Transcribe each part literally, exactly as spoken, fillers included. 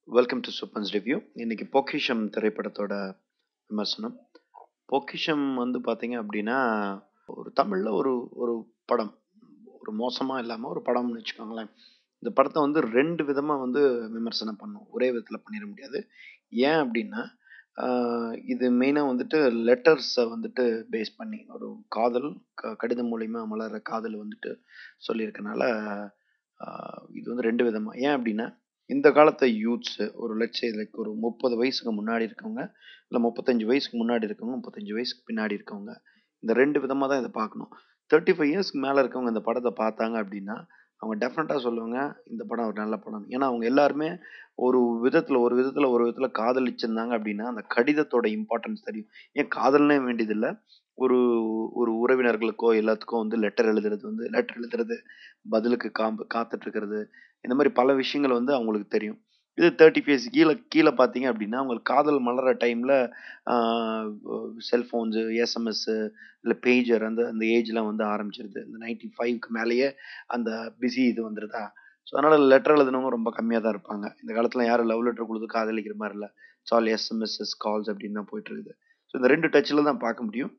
Welcome to சூப்பன்ஸ் review. இன்னைக்கு பொக்கிஷம் திரைப்படத்தோட விமர்சனம். பொக்கிஷம் வந்து பார்த்தீங்க அப்படின்னா ஒரு தமிழில் ஒரு ஒரு படம், ஒரு மோசமாக இல்லாமல் ஒரு படம்னு வச்சுக்கோங்களேன். இந்த படத்தை வந்து ரெண்டு விதமாக வந்து விமர்சனம் பண்ணோம், ஒரே விதத்தில் பண்ணிட முடியாது. ஏன் அப்படின்னா ஆஹ் இது மெயினாக வந்துட்டு லெட்டர்ஸை வந்துட்டு பேஸ் பண்ணி ஒரு காதல் க கடிதம் மூலிமா மலர்ற காதல் வந்துட்டு சொல்லியிருக்கனால ஆஹ் இது வந்து ரெண்டு விதமாக. ஏன் அப்படின்னா இந்த காலத்தை யூத்ஸு ஒரு லட்ச லைக் ஒரு முப்பது வயசுக்கு முன்னாடி இருக்கவங்க, இல்லை முப்பத்தஞ்சு வயசுக்கு முன்னாடி இருக்கவங்க, முப்பத்தஞ்சு வயசுக்கு பின்னாடி இருக்கவங்க, இந்த ரெண்டு விதமாக தான் இதை பார்க்கணும். தேர்ட்டி ஃபைவ் இயர்ஸ்க்கு மேலே இருக்கவங்க இந்த படத்தை பார்த்தாங்க அப்படின்னா அவங்க டெஃபினட்டாக சொல்லுவாங்க இந்த படம் ஒரு நல்ல படம். ஏன்னா அவங்க எல்லாருமே ஒரு விதத்தில் ஒரு விதத்தில் ஒரு விதத்தில் காதலிச்சிருந்தாங்க அப்படின்னா அந்த கடிதத்தோட இம்பார்ட்டன்ஸ் தெரியும். ஏன் காதல்னே வேண்டியதில்லை, ஒரு ஒரு உறவினர்களுக்கோ எல்லாத்துக்கும் வந்து லெட்டர் எழுதுறது வந்து லெட்டர் எழுதுறது பதிலுக்கு காம்பு காத்துட்டு இருக்கிறது, இந்த மாதிரி பல விஷயங்கள் வந்து அவங்களுக்கு தெரியும். இது தேர்ட்டி ஃபேஸ் கீழே கீழே பார்த்தீங்க அப்படின்னா அவங்களுக்கு காதல் மலர டைமில் செல்ஃபோன்ஸு, எஸ்எம்எஸ்ஸு, இல்லை பேஜர், அந்த அந்த ஏஜ்லாம் வந்து ஆரம்பிச்சிருது. இந்த நைன்டி ஃபைவ்க்கு மேலேயே அந்த பிஸி இது வந்துடுதா. ஸோ அதனால் லெட்டர் எழுதுனவங்க ரொம்ப கம்மியாக தான் இருப்பாங்க. இந்த காலத்தில் யாரும் லவ் லெட்டர் கொடுத்து காதலிக்கிற மாதிரி இல்லை. ஸோ ஆல் எஸ்எம்எஸ்எஸ் கால்ஸ் அப்படின்னு தான் போயிட்டு இருக்குது. ஸோ இந்த ரெண்டு டச்சில் தான் பார்க்க முடியும்.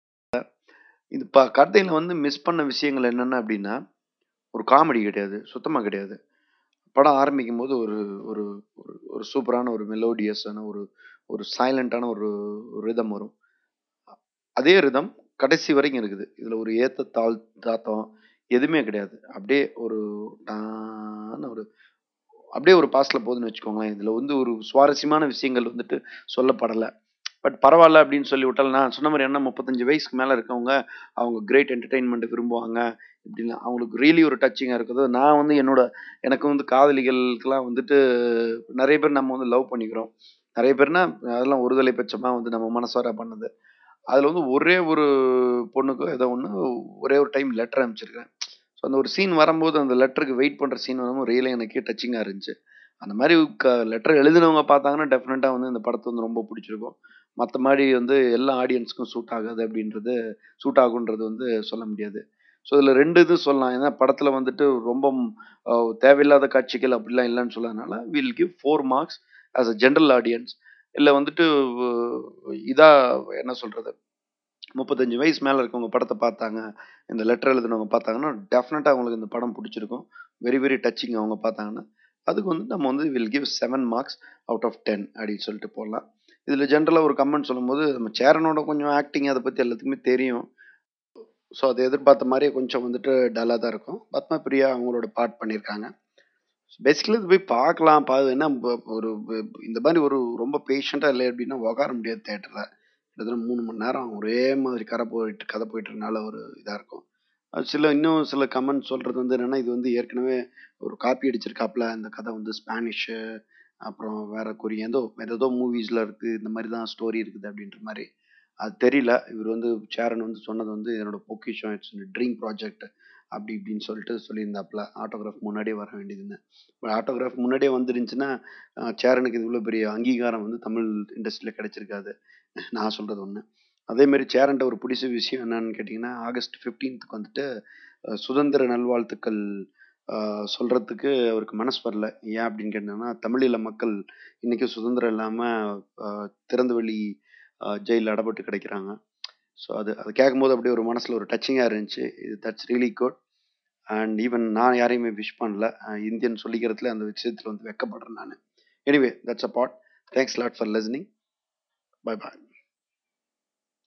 இது ப கதையில் வந்து மிஸ் பண்ண விஷயங்கள் என்னென்ன அப்படின்னா ஒரு காமெடி கிடையாது, சுத்தமாக கிடையாது. படம் ஆரம்பிக்கும் போது ஒரு ஒரு ஒரு ஒரு சூப்பரான ஒரு மெலோடியஸான ஒரு ஒரு சைலண்டான ஒரு ரிதம் வரும். அதே ரிதம் கடைசி வரைக்கும் இருக்குது. இதில் ஒரு ஏத்த தாழ் தாத்தம் எதுவுமே கிடையாது. அப்படியே ஒரு டான்னு ஒரு அப்படியே ஒரு பாஸ்டில் போகுதுன்னு வச்சுக்கோங்களேன். இதில் வந்து ஒரு சுவாரஸ்யமான விஷயங்கள் வந்துட்டு சொல்லப்படலை. பட் பரவாயில்ல அப்படின்னு சொல்லி விட்டால், நான் சொன்ன மாதிரி என்ன முப்பத்தஞ்சு வயசுக்கு மேலே இருக்கவங்க அவங்க கிரேட் என்டர்டெயின்மெண்ட் விரும்புவாங்க. இப்படின்னா அவங்களுக்கு ரியலி ஒரு டச்சிங்காக இருக்குது. நான் வந்து என்னோட எனக்கு வந்து காதலிகளுக்கெல்லாம் வந்துட்டு நிறைய பேர் நம்ம வந்து லவ் பண்ணிக்கிறோம். நிறைய பேர்னா அதெல்லாம் ஒருதலை பட்சமாக வந்து நம்ம மனசார பண்ணது. அதில் வந்து ஒரே ஒரு பொண்ணுக்கு ஏதோ ஒன்று ஒரே ஒரு டைம் லெட்டர் அனுப்பிச்சிருக்கேன். ஸோ அந்த ஒரு சீன் வரும்போது அந்த லெட்டருக்கு வெயிட் பண்ணுற சீன் வரும்போது ரியலாக எனக்கே டச்சிங்காக இருந்துச்சு. அந்த மாதிரி க லெட்டர் எழுதினவங்க பார்த்தாங்கன்னா டெஃபினட்டாக வந்து இந்த படத்தை வந்து ரொம்ப பிடிச்சிருக்கும். மற்ற மாதிரி வந்து எல்லா ஆடியன்ஸுக்கும் சூட் ஆகாது அப்படின்றது, சூட் ஆகுன்றது வந்து சொல்ல முடியாது. ஸோ இதில் ரெண்டு இது சொல்லலாம். ஏன்னா படத்தில் வந்துட்டு ரொம்ப அஹ், தேவையில்லாத காட்சிகள் அப்படிலாம் இல்லைன்னு சொல்லாதனால will give four marks as a general audience. இல்லை வந்துட்டு இதாக என்ன சொல்கிறது, முப்பத்தஞ்சு வயசு மேலே இருக்கவங்க படத்தை பார்த்தாங்க, இந்த லெட்டர் எழுதுனவங்க பார்த்தாங்கன்னா டெஃபினட்டாக அவங்களுக்கு இந்த படம் பிடிச்சிருக்கும். வெரி வெரி டச்சிங் அவங்க பார்த்தாங்கன்னா. அதுக்கு வந்து நம்ம வந்து will give seven marks out of ten அப்படின்னு சொல்லிட்டு போடலாம். இதில் ஜென்ரலாக ஒரு கமெண்ட் சொல்லும்போது நம்ம சேரனோட கொஞ்சம் ஆக்டிங் அதை பற்றி எல்லாத்துக்குமே தெரியும். ஸோ அதை எதிர்பார்த்த மாதிரியே கொஞ்சம் வந்துட்டு டல்லாக தான் இருக்கும். பத்மா பிரியா அவங்களோட பார்ட் பண்ணியிருக்காங்க. பேசிக்கலி இது போய் பார்க்கலாம். பா என்ன ப- ஒரு ப- இந்த மாதிரி ஒரு ரொம்ப பேஷண்ட்டாக இல்லை அப்படின்னா உட்கார முடியாது தேட்டரில். கிட்டத்தட்ட மூணு மணி நேரம் ஒரே மாதிரி கதை போயிட்டு கதை போயிட்டுறதுனால ஒரு இதாக இருக்கும். அது சில இன்னும் சில கமெண்ட் சொல்கிறது வந்து என்னென்னா இது வந்து ஏற்கனவே ஒரு காப்பி அடிச்சிருக்காப்புல, இந்த கதை வந்து ஸ்பானிஷு, அப்புறம் வேற கொரியன் ஏதோ வேற ஏதோ மூவிஸில் இருக்குது, இந்த மாதிரி தான் ஸ்டோரி இருக்குது அப்படின்ற மாதிரி. அது தெரியல. இவர் வந்து சேரன் வந்து சொன்னது வந்து என்னோட பொக்கிஷம், இட்ஸ் ட்ரீம் ப்ராஜெக்ட் அப்படி இப்படின்னு சொல்லிட்டு சொல்லியிருந்தாப்புல. ஆட்டோகிராஃப் முன்னாடியே வர வேண்டியதுன்னு. பட் ஆட்டோகிராஃப் முன்னாடியே வந்துருந்துச்சுன்னா அஹ் சேரனுக்கு இது இவ்வளோ பெரிய அங்கீகாரம் வந்து தமிழ் இண்டஸ்ட்ரியில் கிடைச்சிருக்காது. நான் சொல்கிறது ஒன்று. அதேமாரி சேரன்ட்ட ஒரு பிடிச்ச விஷயம் என்னன்னு கேட்டிங்கன்னா, ஆகஸ்ட் பதினைந்துக்கு வந்துட்டு அஹ் சுதந்திர நல்வாழ்த்துக்கள் அஹ் சொல்றதுக்கு அவருக்கு மனசு வரல. ஏன் அப்படின்னு கேட்டீங்கன்னா, தமிழீழ மக்கள் இன்னைக்கு சுதந்திரம் இல்லாமல் திறந்த வெளி ஜெயிலில் அடைபட்டு கிடைக்கிறாங்க. ஸோ அது அது கேட்கும்போது அப்படியே ஒரு மனசில் ஒரு டச்சிங்காக இருந்துச்சு. இது that's really good. And even நான் யாரையுமே விஷ் பண்ணல. அஹ் இந்தியன் சொல்லிக்கிறதுல அந்த விஷயத்தில் வந்து வெக்கப்படுறேன் நான். Anyway that's a part. Thanks lot for listening. Bye bye.